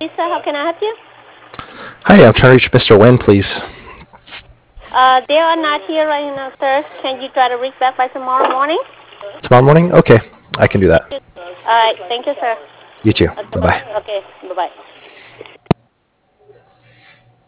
Lisa, how can I help you? Hi, I'm trying to reach Mr. Wen, please. They are not here right now, sir. Can you try to reach back by tomorrow morning? Tomorrow morning? Okay, I can do that. All right. Thank you, sir. You too. Okay, Bye-bye. okay, bye-bye.